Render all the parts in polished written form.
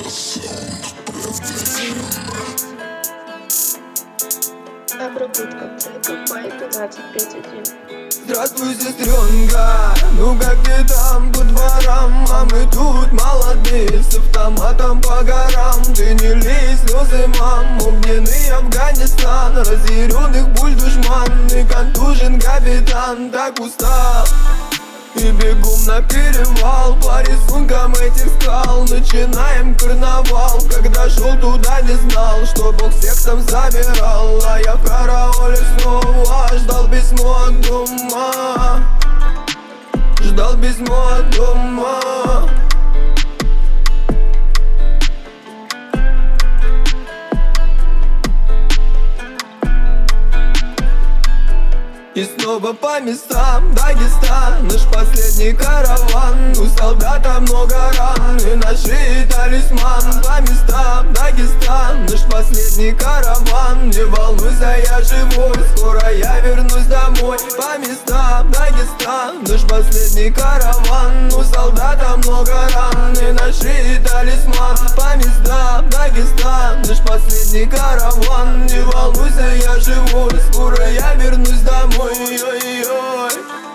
Обработка трека Май 1251. Здравствуй, сестренка, ну как ты там по дворам? А мы тут молодые, с автоматом по горам. Ты не лей слезы, мам, огненный Афганистан, разъяренных пуль душман и контужен капитан. Так устал и бегом на перевал по рисункам этих скал. Начинаем карнавал. Когда шел туда, не знал, что Бог всех там забирал. А я в карауле снова ждал письмо от дома. Ждал письмо от дома. И снова по местам Дагестан, наш последний караван. У солдата много ран, и на шее талисман. По местам Дагестан, наш последний караван. Не волнуйся, я живой, скоро я вернусь домой. По местам Дагестан, наш последний караван. У солдата много ран, и на шее талисман. По местам Дагестан, наш последний караван. Не волнуйся, я живой, скоро я вернусь домой. Ой-ой-ой.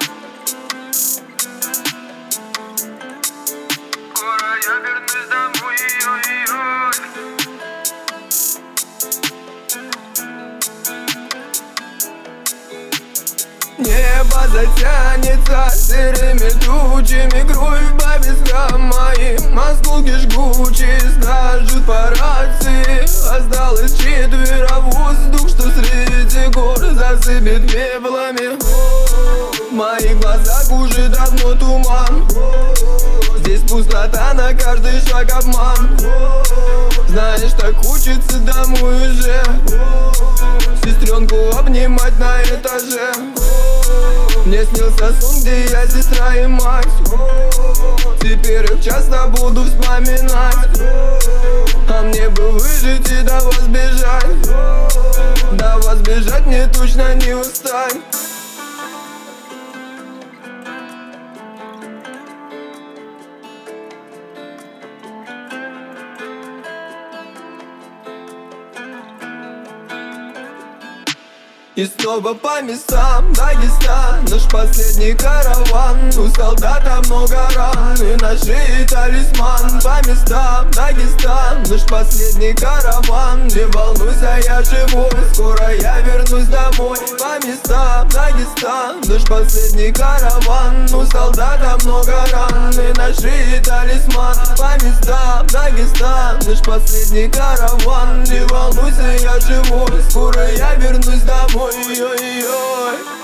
Скоро я вернусь домой. Ой-ой-ой. Небо затянется серыми тучами, кровь по вискам моим, осколки жгучие скажут по рации. Осталось четверо, воздух, что среди гор засыпет пеплами. В моих глазах уже давно туман. Здесь пустота, на каждый шаг обман. Знаешь, так хочется домой уже, сестренку обнимать на этаже. Мне снился сон, где я сестра и мать. Теперь их часто буду вспоминать. А мне бы выжить и до вас бежать. До вас бежать мне точно не устать. И снова по местам Дагестан, наш последний караван. У солдата много ран, и на шее талисман. По местам Дагестан, наш последний караван. Не волнуйся, я живой, скоро я вернусь домой. По местам Дагестан, наш последний караван. У солдата много ран, и на шее талисман. По местам Дагестан, наш последний караван. Не волнуйся, я живой, скоро я вернусь домой. Ой-ой-ой.